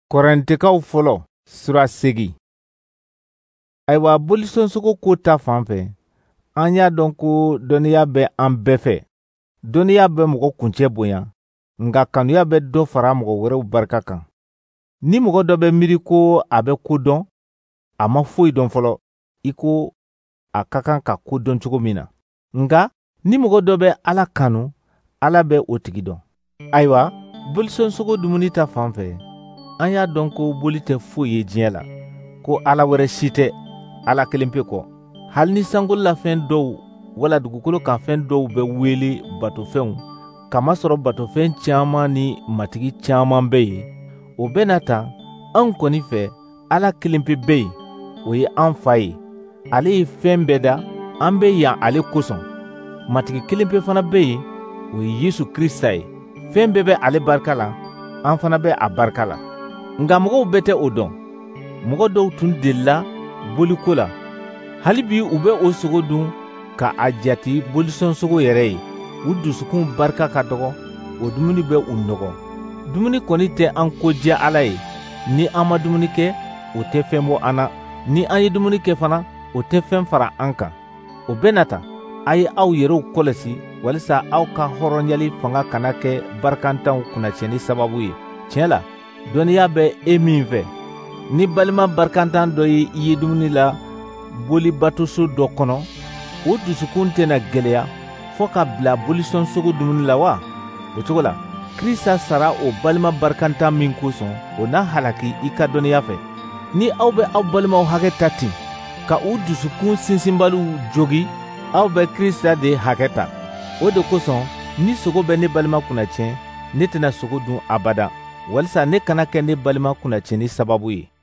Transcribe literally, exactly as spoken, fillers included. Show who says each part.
Speaker 1: Korintikaw fɔlɔ sura segi. Ayiwa bolisonsogo ko ta fan fɛ, an y'a dɔn ko dɔnniya bɛ an bɛɛ fɛ. Dɔnniya bɛ mɔgɔ kuncɛ bonya, nka kanuya bɛ dɔ fara mɔgɔ wɛrɛw barika kan. Ni mɔgɔ dɔ bɛ miiri ko a bɛ ko dɔn, a ma foyi dɔn fɔlɔ, i ko a ka kan ka ko dɔn cogo min na. Nka ni mɔgɔ dɔ bɛ Ala kanu, Ala bɛ o tigi dɔn. Ayiwa, bolisonsogo dumuni ta fan fɛ, an y'a dɔn ko boli tɛ foyi ye diɲɛ la, ko Ala wɛrɛ si tɛ Ala kelen pe kɔ. Hali ni sankololafɛn dɔw wala dugukolo kan fɛn dɔw bɛ wele batofɛnw, kamasɔrɔ batofɛn caaman ni matigi caaman bɛ yen, o bɛ na ta an kɔni fɛ Ala kelen pe bɛ yen, o ye an fa ye. Ale ye fɛn bɛɛ da, an bɛ yan ale kosɔn. Matigi kelen pe fana bɛ yen, o ye Yesu Krista ye. Fɛn bɛɛ bɛ ale barika la, an fana bɛ a barika la. Nka mɔgɔw bɛɛ tɛ o dɔn. Mɔgɔ dɔw tun delila boliko la. Hali bi u bɛ o sogo dun ka a jati bolisonsogo yɛrɛ ye. U dusukun barika ka dɔgɔ, o dumuni bɛ u nɔgɔ. Dumuni kɔni tɛ an ko diya Ala ye. Ni an ma dumuni kɛ, o tɛ fɛn bɔ an na. Ni an ye dumuni kɛ fana, o tɛ fɛn fara an kan. O bɛ na ta, a ye aw yɛrɛw kɔlɔsi walisa aw ka hɔrɔnyali fanga kana kɛ barikantanw kunnacɛnni sababu ye. Tiɲɛ la, dɔnniya bɛ e min fɛ. Ni balima barikantan dɔ ye i ye dumuni la boli batoso dɔ kɔnɔ, o dusukun tɛna gwɛlɛya fɔɔ ka bila bolisonsogo dumuni la wa? O cogo la, Krista sara o balima barikantan min kosɔn, o n'a halaki i ka dɔnniya fɛ. Ni aw bɛ aw balimaw hakɛ ta ten, ka u dusukun sinsinbaliw jogi, aw bɛ Krista de hakɛ ta. O de kosɔn, ni sogo bɛ ne balima kunnacɛn, ne tɛna sogo dun abada, walisa ne kana kɛ ne balima kunnacɛnni sababu ye.